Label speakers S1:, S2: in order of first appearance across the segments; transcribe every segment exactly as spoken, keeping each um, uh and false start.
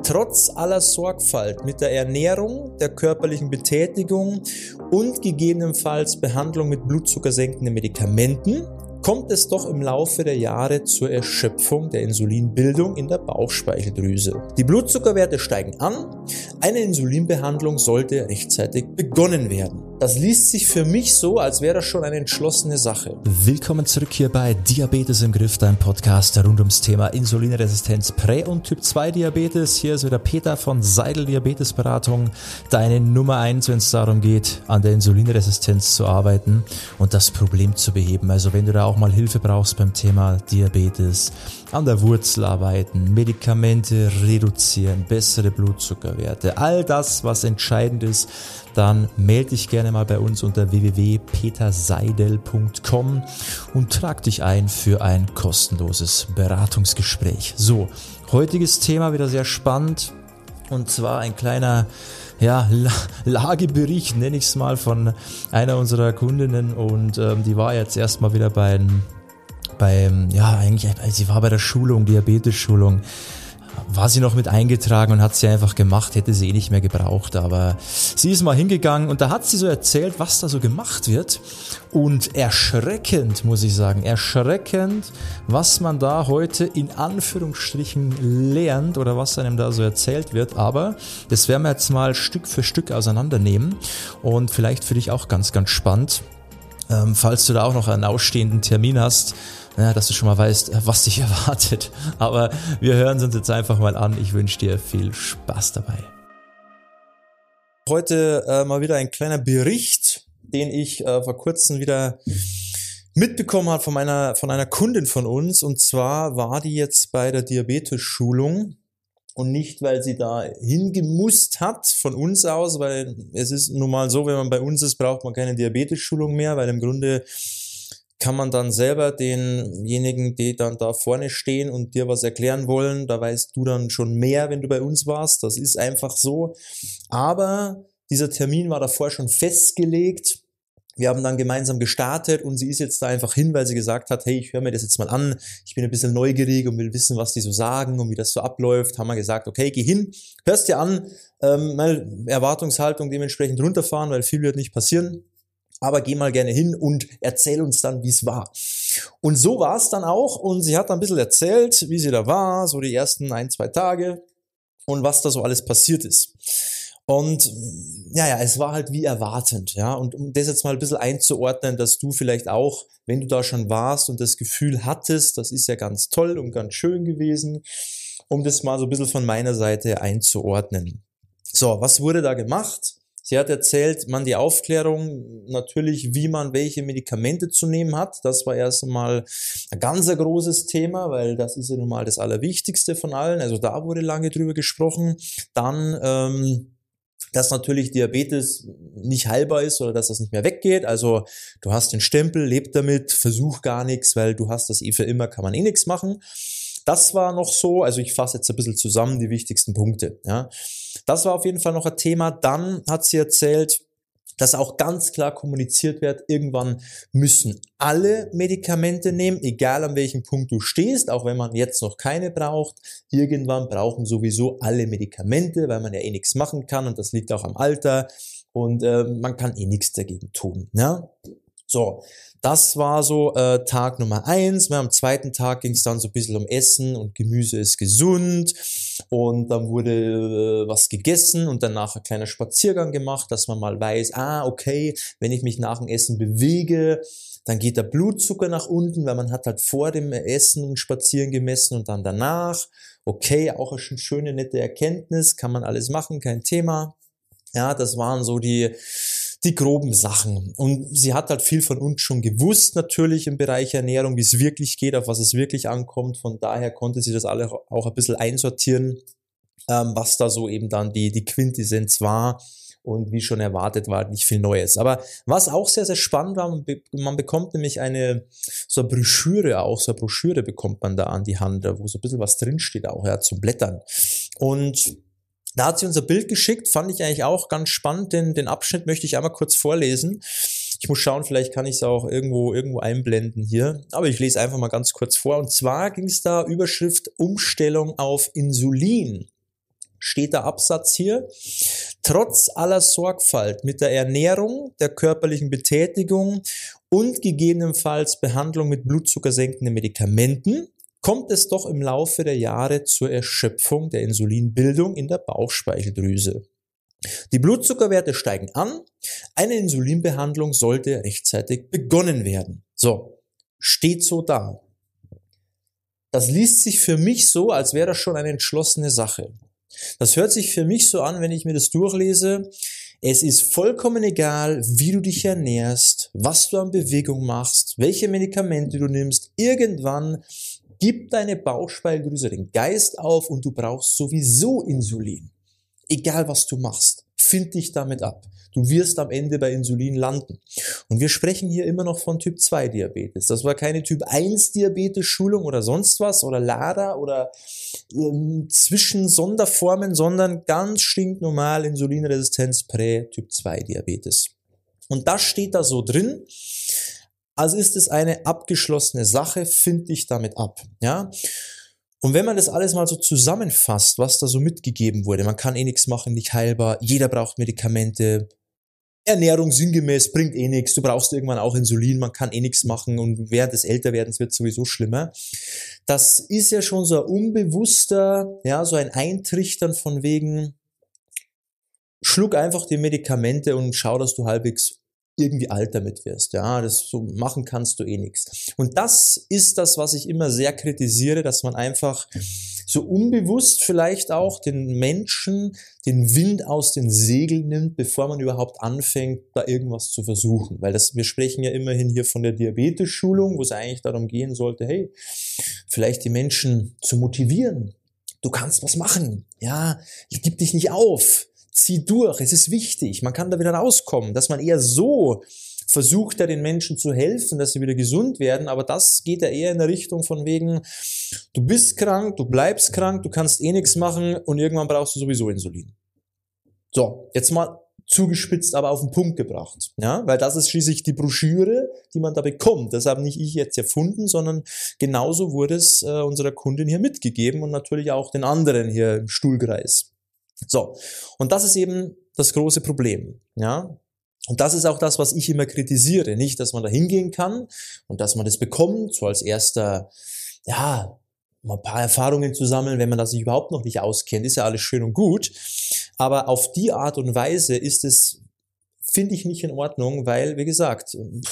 S1: trotz aller Sorgfalt mit der Ernährung, der körperlichen Betätigung und gegebenenfalls Behandlung mit blutzuckersenkenden Medikamenten kommt es doch im Laufe der Jahre zur Erschöpfung der Insulinbildung in der Bauchspeicheldrüse. Die Blutzuckerwerte steigen an, eine Insulinbehandlung sollte rechtzeitig begonnen werden. Das liest sich für mich so, als wäre das schon eine entschlossene Sache.
S2: Willkommen zurück hier bei Diabetes im Griff, dein Podcast rund ums Thema Insulinresistenz, Prä- und Typ zwei Diabetes. Hier ist wieder Peter von Seidel Diabetesberatung, deine Nummer eins, wenn es darum geht, an der Insulinresistenz zu arbeiten und das Problem zu beheben. Also wenn du da auch mal Hilfe brauchst beim Thema Diabetes, an der Wurzel arbeiten, Medikamente reduzieren, bessere Blutzuckerwerte, all das, was entscheidend ist, dann melde dich gerne mal bei uns unter w w w punkt peter seidel punkt com und trag dich ein für ein kostenloses Beratungsgespräch. So, heutiges Thema wieder sehr spannend und zwar ein kleiner ja, Lagebericht, nenne ich es mal, von einer unserer Kundinnen und ähm, die war jetzt erstmal wieder beim, beim, ja eigentlich, sie war bei der Schulung, Diabetes-Schulung, war sie noch mit eingetragen und hat sie einfach gemacht, hätte sie eh nicht mehr gebraucht, aber sie ist mal hingegangen und da hat sie so erzählt, was da so gemacht wird und erschreckend, muss ich sagen, erschreckend, was man da heute in Anführungsstrichen lernt oder was einem da so erzählt wird, aber das werden wir jetzt mal Stück für Stück auseinandernehmen und vielleicht für dich auch ganz, ganz spannend, ähm, falls du da auch noch einen ausstehenden Termin hast, ja, dass du schon mal weißt, was dich erwartet. Aber wir hören uns jetzt einfach mal an. Ich wünsche dir viel Spaß dabei.
S1: Heute äh, mal wieder ein kleiner Bericht, den ich äh, vor kurzem wieder mitbekommen habe von meiner, von einer Kundin von uns. Und zwar war die jetzt bei der Diabetes-Schulung. Und nicht, weil sie da hingemusst hat von uns aus, weil es ist nun mal so, wenn man bei uns ist, braucht man keine Diabetes-Schulung mehr, weil im Grunde kann man dann selber denjenigen, die dann da vorne stehen und dir was erklären wollen, da weißt du dann schon mehr, wenn du bei uns warst, das ist einfach so. Aber dieser Termin war davor schon festgelegt. Wir haben dann gemeinsam gestartet und sie ist jetzt da einfach hin, weil sie gesagt hat, hey, ich höre mir das jetzt mal an, ich bin ein bisschen neugierig und will wissen, was die so sagen und wie das so abläuft. Haben wir gesagt, okay, geh hin, hörst dir an, ähm, meine Erwartungshaltung dementsprechend runterfahren, weil viel wird nicht passieren. Aber geh mal gerne hin und erzähl uns dann, wie es war. Und so war es dann auch und sie hat dann ein bisschen erzählt, wie sie da war, so die ersten ein, zwei Tage und was da so alles passiert ist. Und ja, ja, es war halt wie erwartend, ja. Und um das jetzt mal ein bisschen einzuordnen, dass du vielleicht auch, wenn du da schon warst und das Gefühl hattest, das ist ja ganz toll und ganz schön gewesen, um das mal so ein bisschen von meiner Seite einzuordnen. So, was wurde da gemacht? Sie hat erzählt, man die Aufklärung natürlich, wie man welche Medikamente zu nehmen hat. Das war erst einmal ein ganz großes Thema, weil das ist ja nun mal das Allerwichtigste von allen. Also da wurde lange drüber gesprochen. Dann, ähm, dass natürlich Diabetes nicht heilbar ist oder dass das nicht mehr weggeht. Also du hast den Stempel, leb damit, versuch gar nichts, weil du hast das eh für immer, kann man eh nichts machen. Das war noch so, also ich fasse jetzt ein bisschen zusammen die wichtigsten Punkte. Ja. Das war auf jeden Fall noch ein Thema. Dann hat sie erzählt, dass auch ganz klar kommuniziert wird, irgendwann müssen alle Medikamente nehmen, egal an welchem Punkt du stehst, auch wenn man jetzt noch keine braucht. Irgendwann brauchen sowieso alle Medikamente, weil man ja eh nichts machen kann und das liegt auch am Alter und äh, man kann eh nichts dagegen tun. Ja. So, das war so äh, Tag Nummer eins. Am zweiten Tag ging es dann so ein bisschen um Essen und Gemüse ist gesund und dann wurde äh, was gegessen und danach ein kleiner Spaziergang gemacht, dass man mal weiß, ah okay, wenn ich mich nach dem Essen bewege, dann geht der Blutzucker nach unten, weil man hat halt vor dem Essen und Spazieren gemessen und dann danach. Okay, auch eine schöne, nette Erkenntnis, kann man alles machen, kein Thema. Ja, das waren so die die groben Sachen. Und sie hat halt viel von uns schon gewusst, natürlich im Bereich Ernährung, wie es wirklich geht, auf was es wirklich ankommt. Von daher konnte sie das alle auch ein bisschen einsortieren, ähm, was da so eben dann die, die Quintessenz war. Und wie schon erwartet, war halt nicht viel Neues. Aber was auch sehr, sehr spannend war, man, be- man bekommt nämlich eine, so eine Broschüre auch, so eine Broschüre bekommt man da an die Hand, wo so ein bisschen was drinsteht auch, ja, zum Blättern. Und da hat sie uns ein Bild geschickt, fand ich eigentlich auch ganz spannend, den, den Abschnitt möchte ich einmal kurz vorlesen. Ich muss schauen, vielleicht kann ich es auch irgendwo irgendwo einblenden hier, aber ich lese einfach mal ganz kurz vor. Und zwar ging es da Überschrift Umstellung auf Insulin. steht der Absatz hier, trotz aller Sorgfalt mit der Ernährung, der körperlichen Betätigung und gegebenenfalls Behandlung mit blutzuckersenkenden Medikamenten kommt es doch im Laufe der Jahre zur Erschöpfung der Insulinbildung in der Bauchspeicheldrüse. Die Blutzuckerwerte steigen an, eine Insulinbehandlung sollte rechtzeitig begonnen werden. So, steht so da. Das liest sich für mich so, als wäre das schon eine entschlossene Sache. Das hört sich für mich so an, wenn ich mir das durchlese. Es ist vollkommen egal, wie du dich ernährst, was du an Bewegung machst, welche Medikamente du nimmst. Irgendwann gibt deine Bauchspeicheldrüse den Geist auf und du brauchst sowieso Insulin. Egal was du machst, find dich damit ab. Du wirst am Ende bei Insulin landen. Und wir sprechen hier immer noch von Typ zwei Diabetes. Das war keine Typ eins Diabetes-Schulung oder sonst was oder LADA oder ähm, Zwischensonderformen, sondern ganz stinknormal Insulinresistenz Prä-Typ zwei Diabetes. Und das steht da so drin. Also ist es eine abgeschlossene Sache, find dich damit ab. Ja. Und wenn man das alles mal so zusammenfasst, was da so mitgegeben wurde, man kann eh nichts machen, nicht heilbar, jeder braucht Medikamente, Ernährung sinngemäß bringt eh nichts, du brauchst irgendwann auch Insulin, man kann eh nichts machen und während des Älterwerdens wird es sowieso schlimmer. Das ist ja schon so ein unbewusster, ja, so ein Eintrichtern von wegen, schluck einfach die Medikamente und schau, dass du halbwegs irgendwie alt damit wirst. Ja, das so machen kannst du eh nichts. Und das ist das, was ich immer sehr kritisiere, dass man einfach so unbewusst vielleicht auch den Menschen den Wind aus den Segeln nimmt, bevor man überhaupt anfängt, da irgendwas zu versuchen. Weil das, wir sprechen ja immerhin hier von der Diabetes-Schulung, wo es eigentlich darum gehen sollte, hey, vielleicht die Menschen zu motivieren. Du kannst was machen. Ja, ich gib dich nicht auf. Zieh durch, es ist wichtig, man kann da wieder rauskommen, dass man eher so versucht, ja den Menschen zu helfen, dass sie wieder gesund werden, aber das geht ja eher in der Richtung von wegen, du bist krank, du bleibst krank, du kannst eh nichts machen und irgendwann brauchst du sowieso Insulin. So, jetzt mal zugespitzt, aber auf den Punkt gebracht, ja, weil das ist schließlich die Broschüre, die man da bekommt. Das habe nicht ich jetzt erfunden, sondern genauso wurde es äh, unserer Kundin hier mitgegeben und natürlich auch den anderen hier im Stuhlkreis. So, und das ist eben das große Problem, ja. Und das ist auch das, was ich immer kritisiere. Nicht, dass man da hingehen kann und dass man das bekommt, so als erster, ja, mal ein paar Erfahrungen zu sammeln, wenn man das sich überhaupt noch nicht auskennt, ist ja alles schön und gut. Aber auf die Art und Weise ist es, finde ich, nicht in Ordnung, weil, wie gesagt,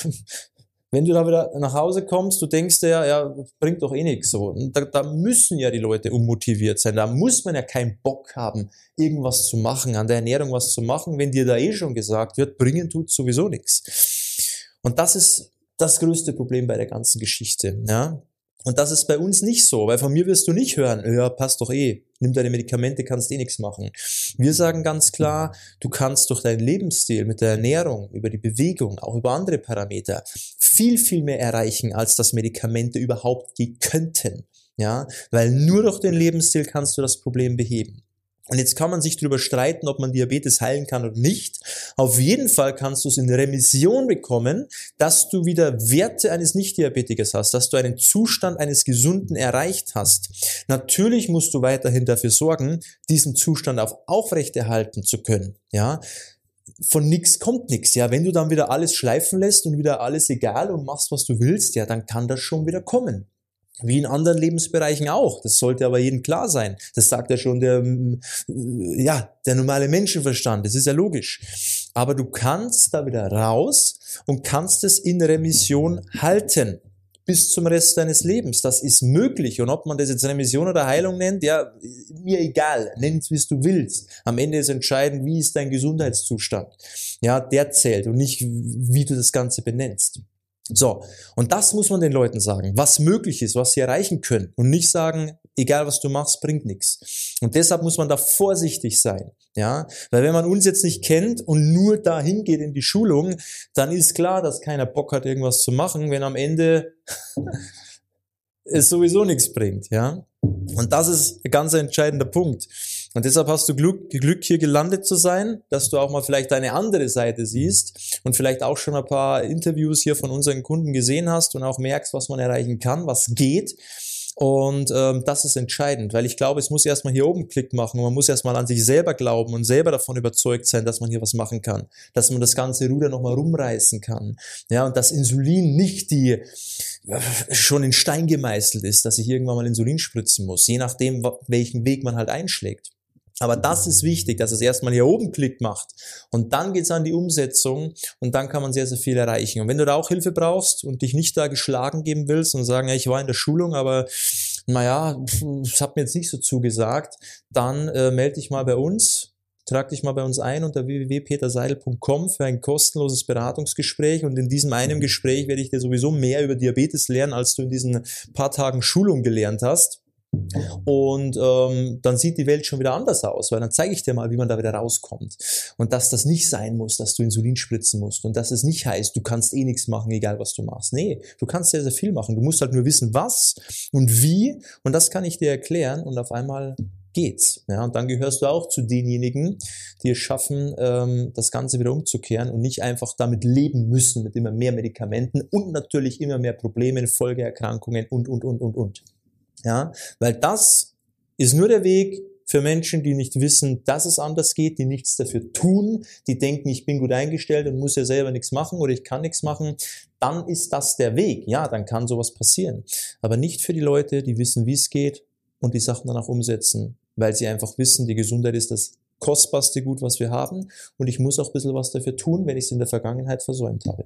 S1: wenn du da wieder nach Hause kommst, du denkst dir, ja, ja, bringt doch eh nichts so. Und da, da müssen ja die Leute unmotiviert sein. Da muss man ja keinen Bock haben, irgendwas zu machen, an der Ernährung was zu machen, wenn dir da eh schon gesagt wird, bringen tut sowieso nichts. Und das ist das größte Problem bei der ganzen Geschichte, ja. Und das ist bei uns nicht so, weil von mir wirst du nicht hören, ja, passt doch eh, nimm deine Medikamente, kannst eh nichts machen. Wir sagen ganz klar, du kannst durch deinen Lebensstil, mit der Ernährung, über die Bewegung, auch über andere Parameter, viel, viel mehr erreichen, als das Medikamente überhaupt je könnten. Ja, weil nur durch den Lebensstil kannst du das Problem beheben. Und jetzt kann man sich darüber streiten, ob man Diabetes heilen kann oder nicht. Auf jeden Fall kannst du es in Remission bekommen, dass du wieder Werte eines Nicht-Diabetikers hast, dass du einen Zustand eines Gesunden erreicht hast. Natürlich musst du weiterhin dafür sorgen, diesen Zustand auch aufrechterhalten zu können. Ja, von nix kommt nix. Ja, wenn du dann wieder alles schleifen lässt und wieder alles egal und machst, was du willst, ja, dann kann das schon wieder kommen. Wie in anderen Lebensbereichen auch. Das sollte aber jedem klar sein. Das sagt ja schon der, ja, der normale Menschenverstand. Das ist ja logisch. Aber du kannst da wieder raus und kannst es in Remission halten. Bis zum Rest deines Lebens. Das ist möglich. Und ob man das jetzt Remission oder Heilung nennt, ja, mir egal. Nenn es, wie du willst. Am Ende ist entscheidend, wie ist dein Gesundheitszustand. Ja, der zählt und nicht, wie du das Ganze benennst. So, und das muss man den Leuten sagen, was möglich ist, was sie erreichen können und nicht sagen, egal was du machst, bringt nichts. Und deshalb muss man da vorsichtig sein, ja, weil wenn man uns jetzt nicht kennt und nur dahin geht in die Schulung, dann ist klar, dass keiner Bock hat, irgendwas zu machen, wenn am Ende es sowieso nichts bringt, ja. Und das ist ein ganz entscheidender Punkt. Und deshalb hast du Glück, Glück, hier gelandet zu sein, dass du auch mal vielleicht eine andere Seite siehst und vielleicht auch schon ein paar Interviews hier von unseren Kunden gesehen hast und auch merkst, was man erreichen kann, was geht. Und ähm, das ist entscheidend, weil ich glaube, es muss erstmal hier oben Klick machen und man muss erstmal an sich selber glauben und selber davon überzeugt sein, dass man hier was machen kann, dass man das ganze Ruder nochmal rumreißen kann. Ja, und dass Insulin nicht die äh, schon in Stein gemeißelt ist, dass ich irgendwann mal Insulin spritzen muss, je nachdem, welchen Weg man halt einschlägt. Aber das ist wichtig, dass es erstmal hier oben Klick macht und dann geht's an die Umsetzung und dann kann man sehr, sehr viel erreichen. Und wenn du da auch Hilfe brauchst und dich nicht da geschlagen geben willst und sagen, ja, ich war in der Schulung, aber naja, das hat mir jetzt nicht so zugesagt, dann äh, melde dich mal bei uns. Trag dich mal bei uns ein unter w w w punkt peter seidel punkt com für ein kostenloses Beratungsgespräch und in diesem einen Gespräch werde ich dir sowieso mehr über Diabetes lernen, als du in diesen paar Tagen Schulung gelernt hast. Und ähm, dann sieht die Welt schon wieder anders aus, weil dann zeige ich dir mal, wie man da wieder rauskommt. Und dass das nicht sein muss, dass du Insulin spritzen musst und dass es nicht heißt, du kannst eh nichts machen, egal was du machst. Nee, du kannst sehr, sehr viel machen. Du musst halt nur wissen, was und wie und das kann ich dir erklären und auf einmal geht's. Ja, und dann gehörst du auch zu denjenigen, die es schaffen, ähm, das Ganze wieder umzukehren und nicht einfach damit leben müssen, mit immer mehr Medikamenten und natürlich immer mehr Problemen, Folgeerkrankungen und, und, und, und, und. Ja, weil das ist nur der Weg für Menschen, die nicht wissen, dass es anders geht, die nichts dafür tun, die denken, ich bin gut eingestellt und muss ja selber nichts machen oder ich kann nichts machen, dann ist das der Weg. Ja, dann kann sowas passieren. Aber nicht für die Leute, die wissen, wie es geht und die Sachen dann auch umsetzen, weil sie einfach wissen, die Gesundheit ist das kostbarste Gut, was wir haben und ich muss auch ein bisschen was dafür tun, wenn ich es in der Vergangenheit versäumt habe.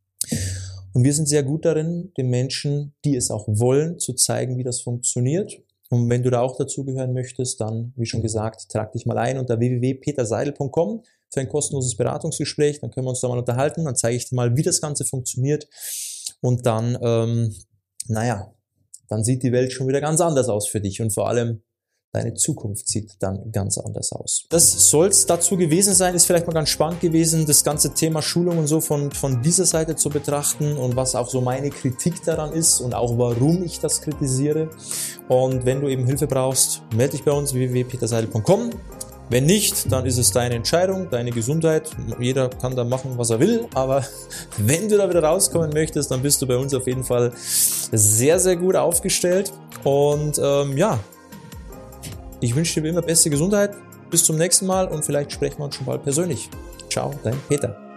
S1: Und wir sind sehr gut darin, den Menschen, die es auch wollen, zu zeigen, wie das funktioniert. Und wenn du da auch dazugehören möchtest, dann, wie schon gesagt, trag dich mal ein unter w w w punkt peter seidel punkt com für ein kostenloses Beratungsgespräch. Dann können wir uns da mal unterhalten. Dann zeige ich dir mal, wie das Ganze funktioniert. Und dann, ähm, naja, dann sieht die Welt schon wieder ganz anders aus für dich. Und vor allem, deine Zukunft sieht dann ganz anders aus. Das soll's dazu gewesen sein. Ist vielleicht mal ganz spannend gewesen, das ganze Thema Schulung und so von, von dieser Seite zu betrachten und was auch so meine Kritik daran ist und auch warum ich das kritisiere. Und wenn du eben Hilfe brauchst, melde dich bei uns w w w punkt peter seidel punkt com. Wenn nicht, dann ist es deine Entscheidung, deine Gesundheit. Jeder kann da machen, was er will. Aber wenn du da wieder rauskommen möchtest, dann bist du bei uns auf jeden Fall sehr, sehr gut aufgestellt. Und ähm, ja, ich wünsche dir wie immer beste Gesundheit. Bis zum nächsten Mal und vielleicht sprechen wir uns schon bald persönlich. Ciao, dein Peter.